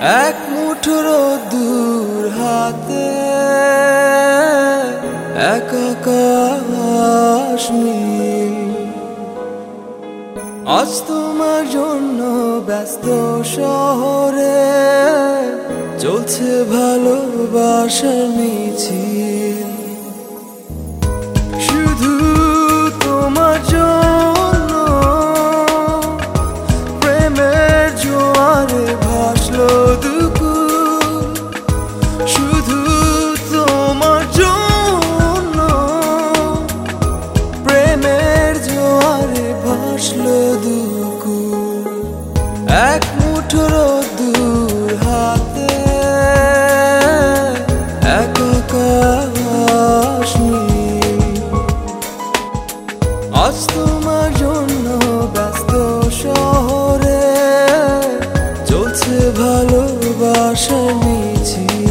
এক মুঠো রোদ্দুর হাতে এক আকাশ নীল। আজ তোমার জন্য ব্যস্ত শহরে চলছে ভালোবাসার মিছিল। শুধু তোমার জন্য প্রেমের জোয়ারে ভাসলো দুকুল। শুধু তোমার জন্য প্রেমের জোয়ারে ভাসলো দুকুল। এক মুঠো রোদ্দুর হাতে এক আকাশ নীল। আজ তোমার জন্য ব্যস্ত শহরে চলছে ভালোবাসার মিছিল।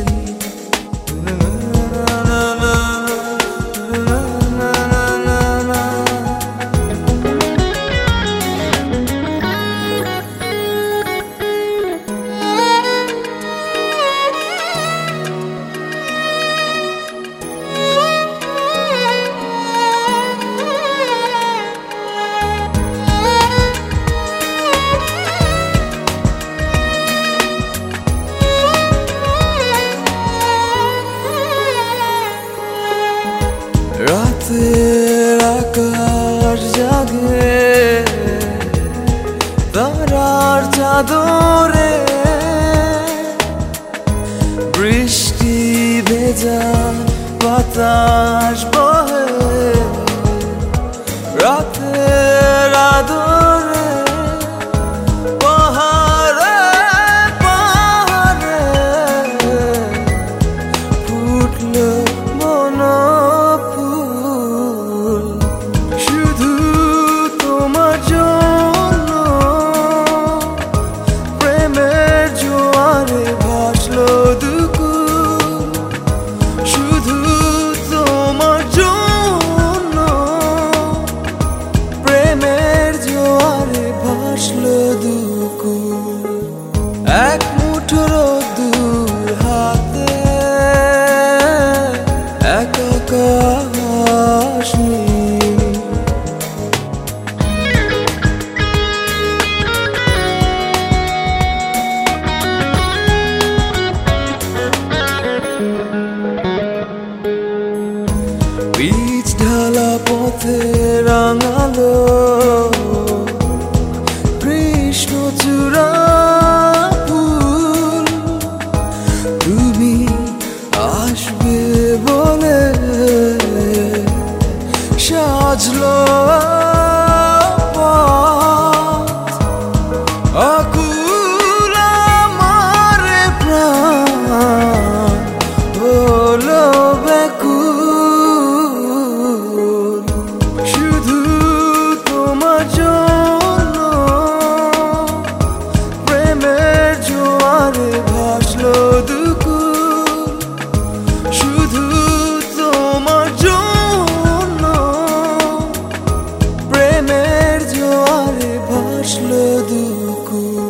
রাতের আকাশ জাগে তারার চাদরে, বৃষ্টি ভেজা বাতাস বহে রাতের আদরে। পাহাড়ে পাহাড়ে ফুটলো বনফুল। শুধু তোমার জন্য প্রেমের জোয়ারে ভাসলো দুকুল। শুধু তোমার জন্য প্রেমের জোয়ারে ভাসলো দুকুল। এক মুঠো রোদ্দুর হাতে এক আকাশ নীল। বীজ ঢালা পথে রাঙালো কৃষ্ণচূড়া ফুল। তুমি আসবে বলে সাজলো পথ। আকুল আমার প্রাণ হলো ব্যাকুল। শুধু তোমার জন্য প্রেমের জোয়ারে ভাসলো দুকুল। শুধু তোমার জন্য প্রেমের জোয়ারে ভাসলো দুকুল।